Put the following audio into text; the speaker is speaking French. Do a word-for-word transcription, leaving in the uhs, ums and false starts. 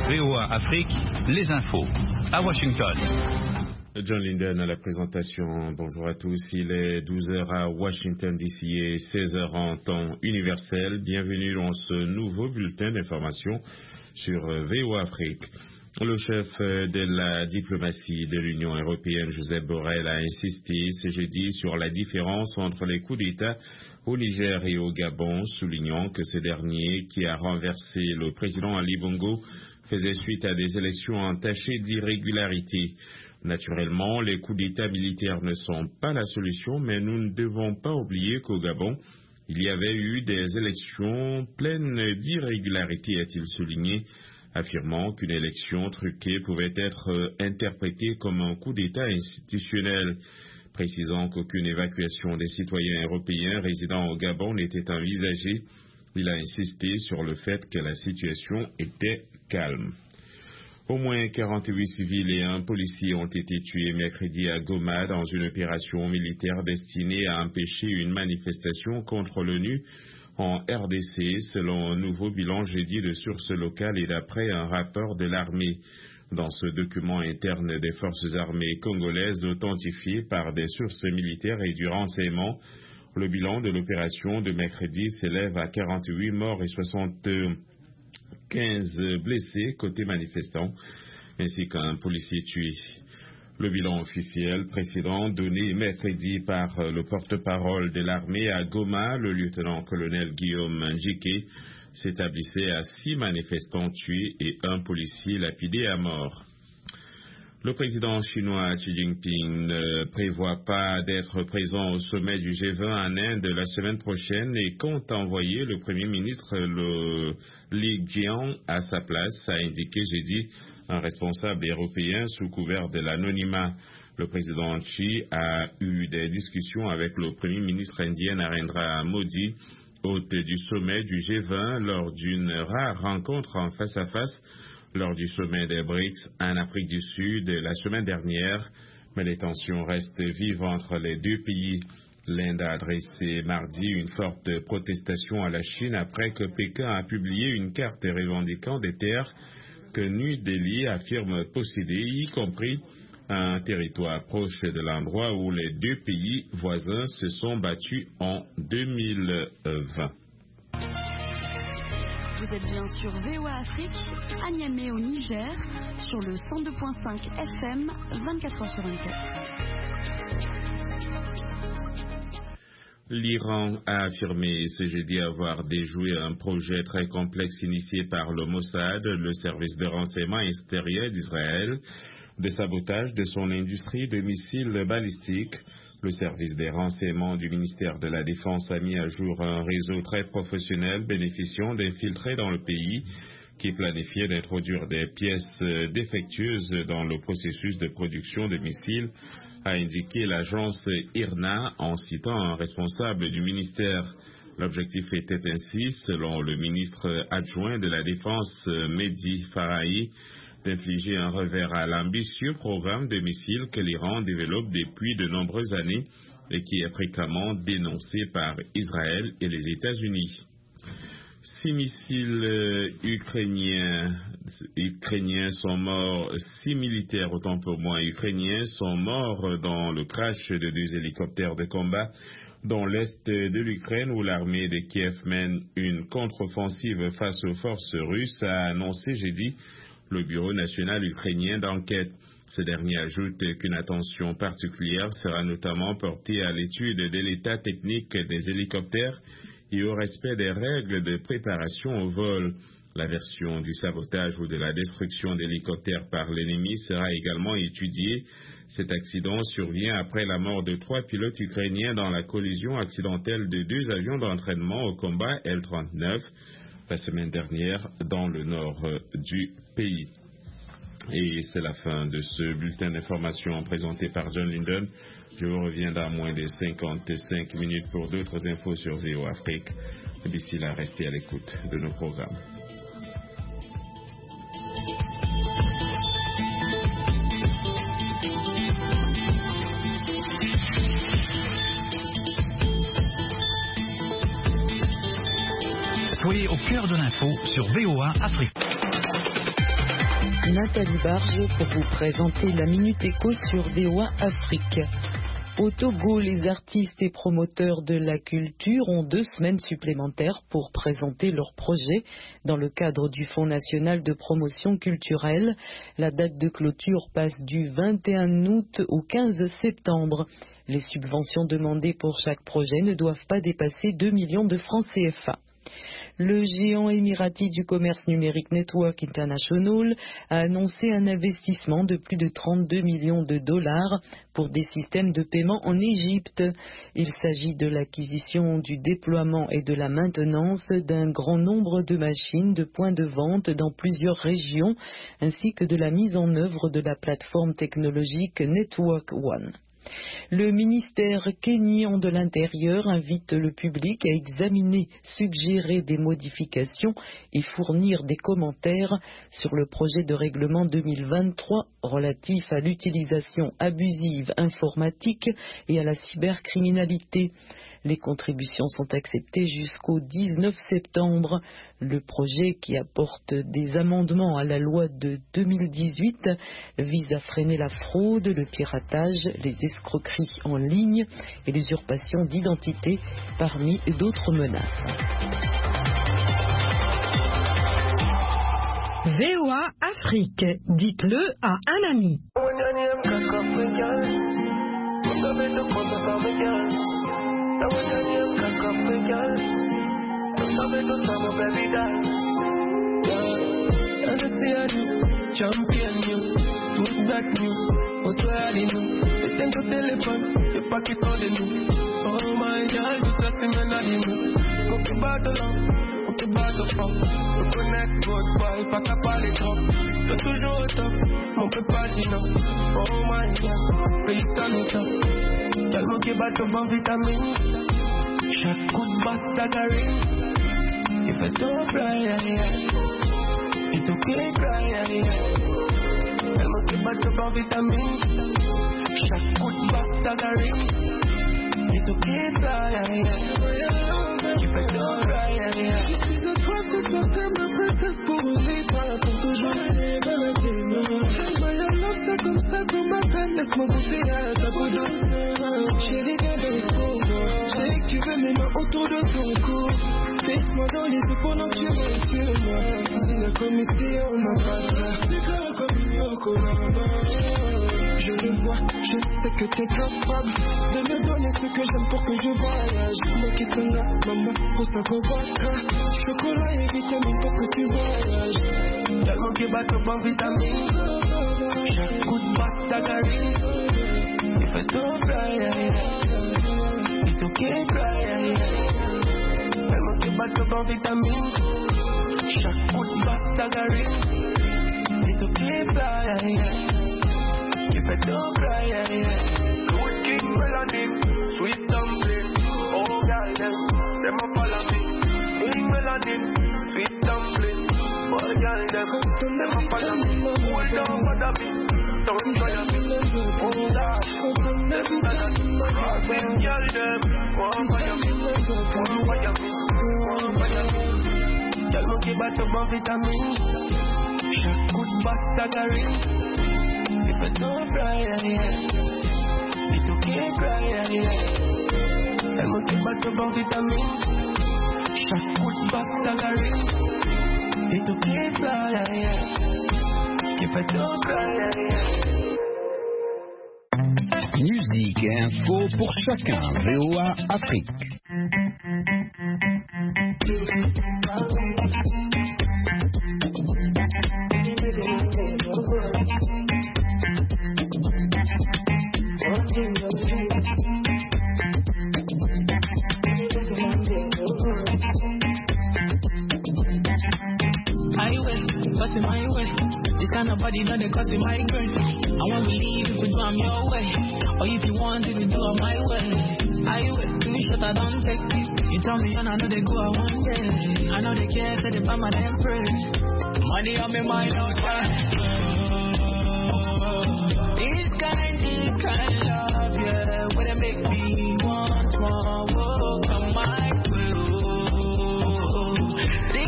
V O A Afrique, les infos. À Washington. John Linden à la présentation. Bonjour à tous. Il est douze heures à Washington D C et seize heures en temps universel. Bienvenue dans ce nouveau bulletin d'information sur V O A Afrique. Le chef de la diplomatie de l'Union européenne, Josep Borrell, a insisté ce jeudi sur la différence entre les coups d'État au Niger et au Gabon, soulignant que ce dernier, qui a renversé le président Ali Bongo, faisait suite à des élections entachées d'irrégularités. Naturellement, les coups d'État militaires ne sont pas la solution, mais nous ne devons pas oublier qu'au Gabon, il y avait eu des élections pleines d'irrégularités, a-t-il souligné, affirmant qu'une élection truquée pouvait être interprétée comme un coup d'État institutionnel, précisant qu'aucune évacuation des citoyens européens résidant au Gabon n'était envisagée. Il a insisté sur le fait que la situation était calme. Au moins quarante-huit civils et un policier ont été tués mercredi à Goma dans une opération militaire destinée à empêcher une manifestation contre l'ONU en R D C, selon un nouveau bilan jeudi de sources locales et d'après un rapport de l'armée. Dans ce document interne des forces armées congolaises authentifié par des sources militaires et du renseignement, le bilan de l'opération de mercredi s'élève à quarante-huit morts et soixante-quinze blessés côté manifestants, ainsi qu'un policier tué. Le bilan officiel précédent donné mercredi par le porte-parole de l'armée à Goma, le lieutenant-colonel Guillaume Njike, s'établissait à six manifestants tués et un policier lapidé à mort. Le président chinois Xi Jinping ne prévoit pas d'être présent au sommet du G vingt en Inde la semaine prochaine et compte envoyer le Premier ministre le Li Qiang à sa place, a indiqué jeudi un responsable européen sous couvert de l'anonymat. Le président Xi a eu des discussions avec le Premier ministre indien Narendra Modi, hôte du sommet du G vingt, lors d'une rare rencontre en face-à-face lors du sommet des B R I C S en Afrique du Sud la semaine dernière, mais les tensions restent vives entre les deux pays. L'Inde a adressé mardi une forte protestation à la Chine après que Pékin a publié une carte revendiquant des terres que New Delhi affirme posséder, y compris un territoire proche de l'endroit où les deux pays voisins se sont battus en deux mille vingt. Vous êtes bien sur V O A Afrique, à Niamey au Niger, sur le cent deux virgule cinq F M, vingt-quatre heures sur vingt-quatre. L'Iran a affirmé ce jeudi avoir déjoué un projet très complexe initié par le Mossad, le service de renseignement extérieur d'Israël, de sabotage de son industrie de missiles balistiques. Le service des renseignements du ministère de la Défense a mis à jour un réseau très professionnel bénéficiant d'infiltrés dans le pays qui planifiait d'introduire des pièces défectueuses dans le processus de production de missiles, a indiqué l'agence I R N A en citant un responsable du ministère. L'objectif était ainsi, selon le ministre adjoint de la Défense Mehdi Farahi, d'infliger un revers à l'ambitieux programme de missiles que l'Iran développe depuis de nombreuses années et qui est fréquemment dénoncé par Israël et les États-Unis. Six missiles euh, ukrainiens, ukrainiens sont morts, six militaires, autant pour moi, ukrainiens sont morts dans le crash de deux hélicoptères de combat dans l'est de l'Ukraine où l'armée de Kiev mène une contre-offensive face aux forces russes, a annoncé jeudi le Bureau national ukrainien d'enquête. Ce dernier ajoute qu'une attention particulière sera notamment portée à l'étude de l'état technique des hélicoptères et au respect des règles de préparation au vol. La version du sabotage ou de la destruction d'hélicoptères par l'ennemi sera également étudiée. Cet accident survient après la mort de trois pilotes ukrainiens dans la collision accidentelle de deux avions d'entraînement au combat L trente-neuf la semaine dernière dans le nord du pays. Et c'est la fin de ce bulletin d'information présenté par John Linden. Je vous reviens dans moins de cinquante-cinq minutes pour d'autres infos sur V O A Afrique. D'ici là, restez à l'écoute de nos programmes. Soyez au cœur de l'info sur V O A Afrique. Nathalie Barge pour vous présenter la Minute Éco sur V O A Afrique. Au Togo, les artistes et promoteurs de la culture ont deux semaines supplémentaires pour présenter leurs projets dans le cadre du Fonds national de promotion culturelle. La date de clôture passe du vingt et un août au quinze septembre. Les subventions demandées pour chaque projet ne doivent pas dépasser deux millions de francs C F A. Le géant émirati du commerce numérique Network International a annoncé un investissement de plus de trente-deux millions de dollars pour des systèmes de paiement en Égypte. Il s'agit de l'acquisition, du déploiement et de la maintenance d'un grand nombre de machines de points de vente dans plusieurs régions, ainsi que de la mise en œuvre de la plateforme technologique Network One. Le ministère kényan de l'Intérieur invite le public à examiner, suggérer des modifications et fournir des commentaires sur le projet de règlement deux mille vingt-trois relatif à l'utilisation abusive informatique et à la cybercriminalité. Les contributions sont acceptées jusqu'au dix-neuf septembre. Le projet, qui apporte des amendements à la loi de deux mille dix-huit, vise à freiner la fraude, le piratage, les escroqueries en ligne et l'usurpation d'identité, parmi d'autres menaces. V O A Afrique, dites-le à un ami. Now when your name can come the girl, don't stop it, don't stop my baby doll. Yeah, as I see I do, champion you, foot back you, what's where I do? You think of telephone, you pack it all in you. Oh my girl, you trust me and I do. Cook the battle up, cook the battle up. You connect good boy, pack up all it up. You're toujours au top, mon peu patinant. Oh my girl, please stand it up. Tellement qu'il bat ton bon vitamine. Chaque coup de basse t'agarine. Il fait ton fly, il te crée fly. Tellement qu'il bat ton bon vitamine. Chaque coup de basse t'agarine. Il te crée fly. Il fait ton fly. Je suis de toi, c'est certain, ma princesse pour vivre. Pour toujours aller dans la démarche. My love, c'est comme ça qu'on m'appelle. Laisse-moi goûter à ta peau douce. Chérie, viens dans le school. J'ai que tu veux mes mains autour de ton cou. Fixe-moi dans les yeux pendant que tu recules-moi. Si la commission n'a pas ça, c'est comme comme une yoko là-bas. Je le vois, je sais que t'es capable de me donner ce que j'aime pour que je voyage. Moi qui t'en a, maman, pour ça qu'on va. Chocolat et vitamine pour que tu voyages. Tellement que bat ton bon vitamine. Chaque coup de basse t'agarine. Il fait ton fly. Il te crée fly. Tellement que bat ton bon vitamine. Chaque coup de basse t'agarine. Il te crée fly. Il fait ton fly. Good king melanin, sweet dumpling. Oh girl them, them a follow me. King melanin, sweet dumpling. Oh girl them, them a follow me. Hold on for me. Don't try to be oh God, them better when girl them want fire me, want fire me, want fire me. Tell me give back to bon vitamine. Chaque coup de basse t'agarine. Il fait ton fly, il te crée fly. Tell me give back to bon vitamine. Chaque coup de basse t'agarine. Il te crée fly. Musique et info pour chacun. V O A Afrique. Highway, passing my way. This kind of body not they cause it migraine. I want to leave if you do I'm your way. Or if you want if you do it my way. Highway, too short I don't take it. You tell me and I know they go out one day. I know they care, say they find my damn praise. Money on me mind outside. This kind, this kind of love, yeah. Where they make me